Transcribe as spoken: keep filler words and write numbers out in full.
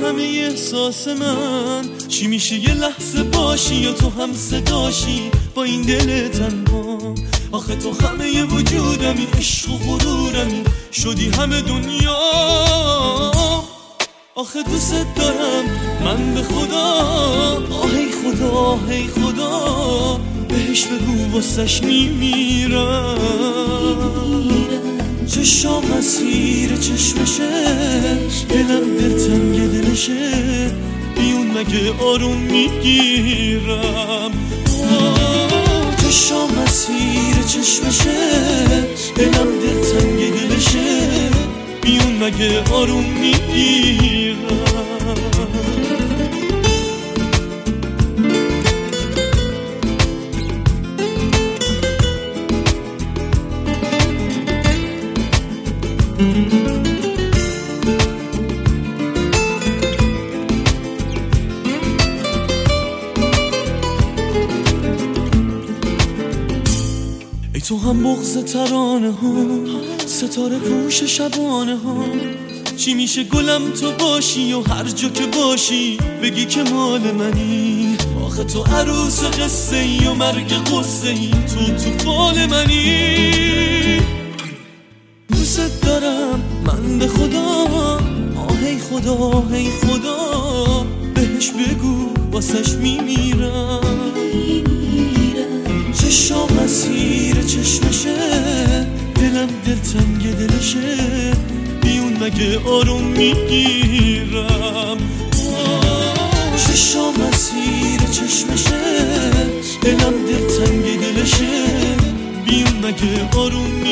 همه احساس من؟ چی میشه یه لحظه باشی یا تو هم صداشی با این دل تنها؟ آخه تو همه ی وجودمی، عشق و غرورمی، شدی همه دنیا. آخه دوست دارم من به خدا، آه ای خدا ای خدا، بهش بگو واسش میمیرم. چشام اسیر چشمشه، دلم دلتنگ دلشه، بیون مگه آروم میگیرم. چشام اسیر چشمشه، دلم دلتنگ دلشه، بیون مگه آروم میگیرم. ای تو هم بغض ترانه ها، ستاره پوش شبانه ها. چی میشه گلم تو باشی و هر جا که باشی بگی که مال منی؟ آخه تو عروس قصه ای و مرگ قصه ای، تو تو فال منی. دوست دارم من به خدا، آه ای خدا ای خدا، بهش بگو واسش میمیرم. چشام اسیر چشمشه، دلم دلتنگ دلشه، بیون مگه آروم میگیرم. چشام اسیر چشمشه، دلم دلتنگ دلشه، بیون مگه آروم میگیرم.